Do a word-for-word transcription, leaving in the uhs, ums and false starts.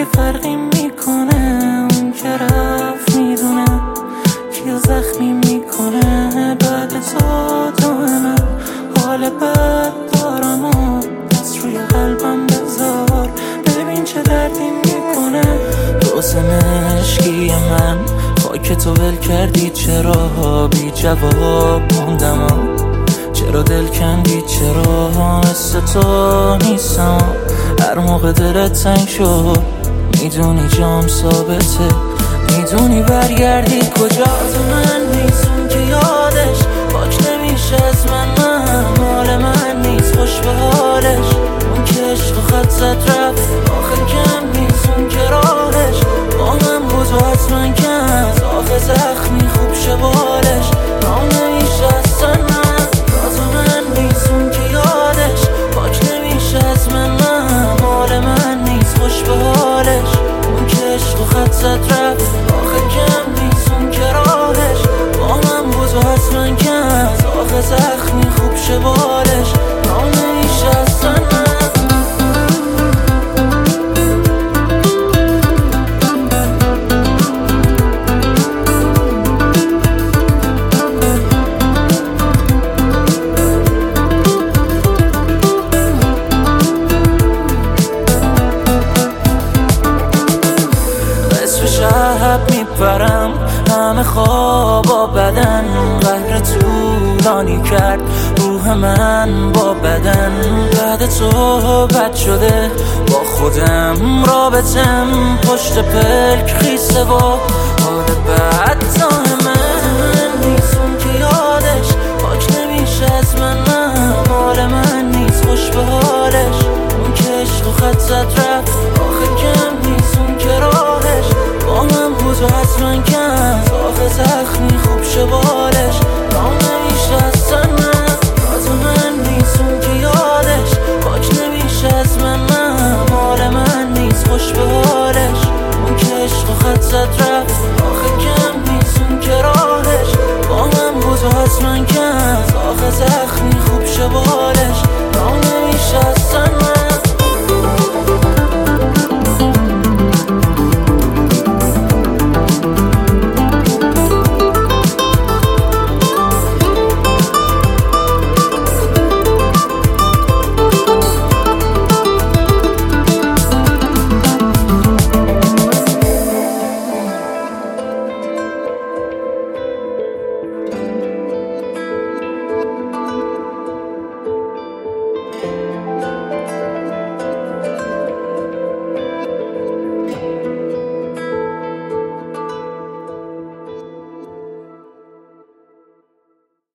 یه فرقی میکنه، اون که رفت میدونه کیو زخمی میکنه. بعد تو تو من حال بد دارم و دست روی قلبم بذار، ببین چه دردی میکنه. دوست مشکی من خاک تو ول کردی، چرا بی جواب موندم؟ چرا دل کندی؟ چرا مثل تو نیستم؟ هر موقع دلت تنگ شد میدونی جام ثابته، میدونی برگردی کجا. تو من نیست اون که یادش پاک نمیشه از من، من مال من نیست خوش به حالش. اون که عشق و خط زد رفت آخر کم نیست، اون که راهش با من بود و حتما کن آخه زخمی خوب شه بالش. رام نمیشه اصلا من، تو من نیست اون که یادش پاک نمیشه از من، من مال من نیست خوش به حالش. اون که عشق و خط زد رفت آخه کم نیست، اون که راهش با من بود و حتما کن آخه زخمی خوب شه بالش. رام نمیشه اصلا من. شب میپرم همه خوابا، بدن قهر طولانی کرد روح من با بدن. بعد تو بد شده با خودم، رابطم پشت پلک خیسه و حال بد تا من نیست اون که یادش پاک نمیشه از من، من مال من نیست خوش به حالش. اون که عشق و خط زد